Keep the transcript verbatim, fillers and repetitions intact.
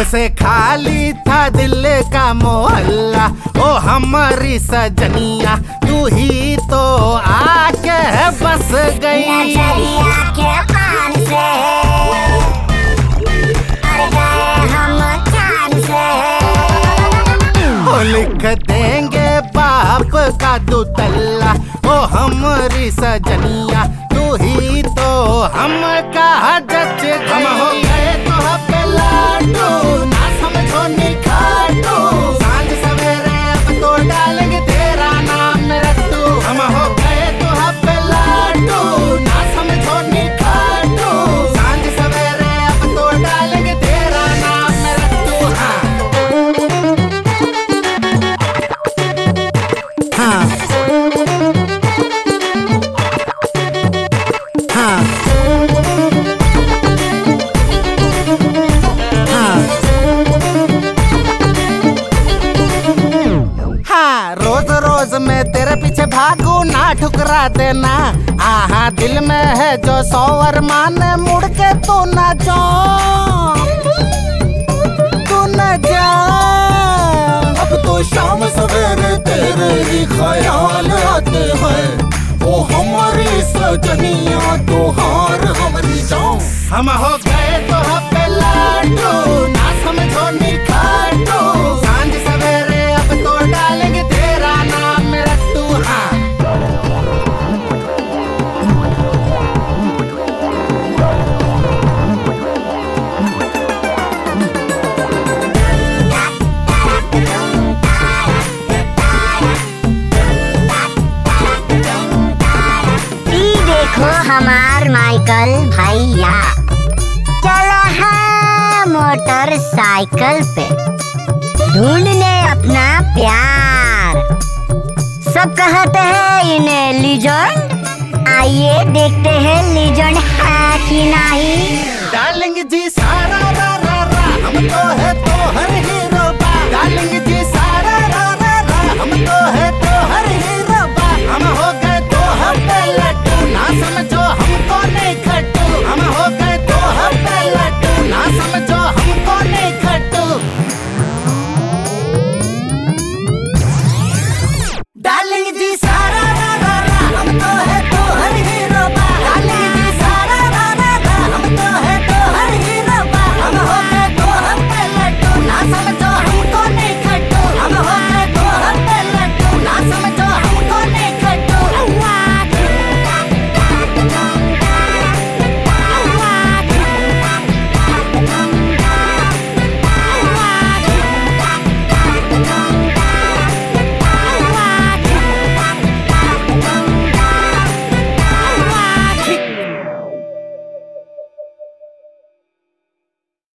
से खाली था दिल का मोहल्ला, ओ हमारी सजनिया तू ही तो आके बस गई। नजरिया के पान से अड़ गए हम जान से। ओ लिख देंगे बाप का दुतल्ला, ओ हमारी सजनिया तू ही तो हम का जच गई। हम हो गए तो हब्बे लाडू, ना समझो नी खाटू, सांझ सवेरे अब तो डालेंगे तेरा नाम रट्टू। हम हो गए तो हब्बे लाडू, ना समझो नी खाटू, सांझ सवेरे अब तो डालेंगे तेरा नाम रट्टू। हाँ हाँ हाँ रोज रोज मैं तेरे पीछे भागू ना ठुकरा देना। आहा दिल में है जो सौ अरमान, मुड़ के तू ना जा, तू ना जा। अब तो शाम सवेरे तेरे ही ख्याल आते हैं, ओ हमारी सजनिया तो हार हमारी जान। हम हो गए तो हब्बे लाडू, ना समझो नी खाटू, सांझ सवेरे अब तो डालेंगे तेरा नाम रट्टू। हाँ देखो हमार माइकल भैया चला है मोटरसाइकिल पे, ढूंढने अपना प्यार। सब कहते हैं इन्हें लीजेंड, आइए देखते हैं लीजेंड है कि नहीं। डालेंगे जी